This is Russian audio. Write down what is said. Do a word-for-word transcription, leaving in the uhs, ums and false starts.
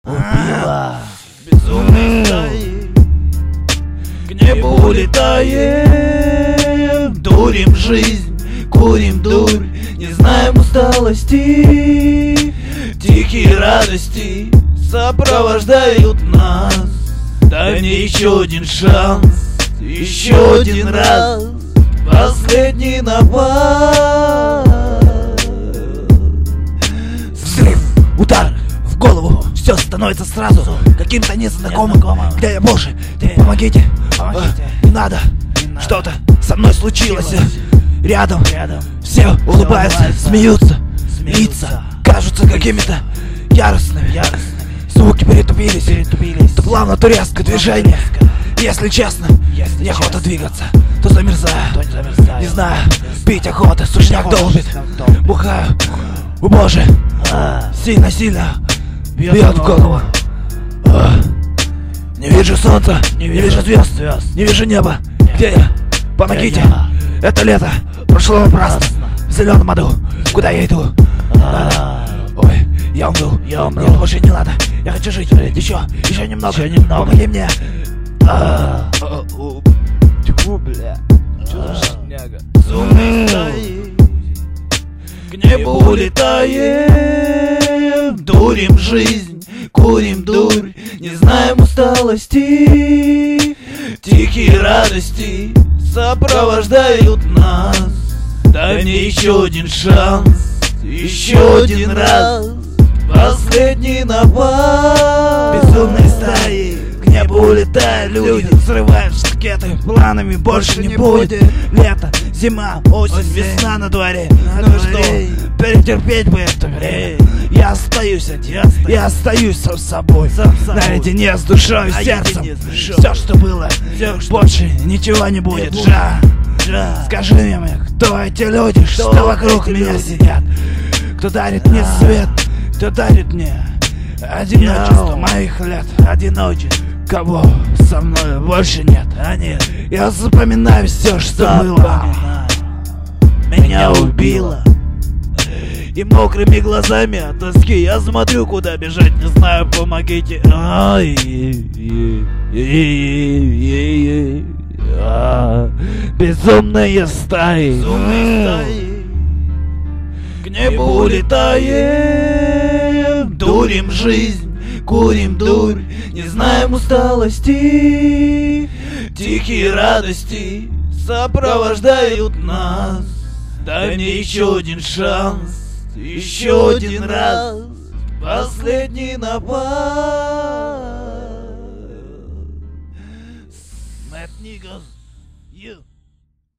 убила. Безумной стаей к небу улетаем, дурим жизнь, курим дурь, не знаем усталости. Тихие радости сопровождают нас. Дай мне еще один шанс, еще один раз, последний напад. Взрыв, удар в голову, все становится сразу каким-то незнакомым. Где я, Боже? Помогите, помогите. Не надо, что-то со мной случилось. Рядом, все улыбаются, смеются, лица кажутся какими-то яростными. Звуки перетупились, перетупились. То плавно, то резко движение. Если честно, Если неохота честно. двигаться, то замерзаю, то не, замерзаю. не знаю, пить охота, сушняк долбит. Бухаю, о боже, сильно-сильно бьет в голову. А, не вижу солнца, не вижу, не вижу звезд, звезд, не вижу неба. Нет. Где я? Помогите, это лето прошло напрасно. В зеленом аду, куда я иду? А, ой, я умру, я умру. Нет, больше не надо, я хочу жить, еще, еще немного, еще немного. Помоги мне. А, Тьфу, бля, чё за шняга? Безумной стаей к небу улетаем, дурим жизнь, курим дурь, не знаем усталости. Тихие радости сопровождают нас. Дай мне еще один шанс, еще один раз, последний напад. Безумной стаей к небу улетают люди, взрывают ракеты, планами больше не будет. Лето, зима, осень, весна на дворе. Ну что, перетерпеть бы это время. Я остаюсь один, я остаюсь сам собой, наедине с душой и сердцем. Все, что было, больше ничего не будет. Жа, скажи мне, кто эти люди, что вокруг меня сидят? Кто дарит мне свет, кто дарит мне одиночество моих лет, одиночество. Кого со мной больше нет, а нет. Я запоминаю все, что было. Меня убило. И мокрыми глазами от тоски я смотрю, куда бежать, не знаю, помогите. Безумные стаи к небу улетаем, дурим жизнь, курим дурь, не знаем усталости. Тихие радости сопровождают нас. Дай мне еще один шанс, еще один раз, последний напад. Mad niggas, you.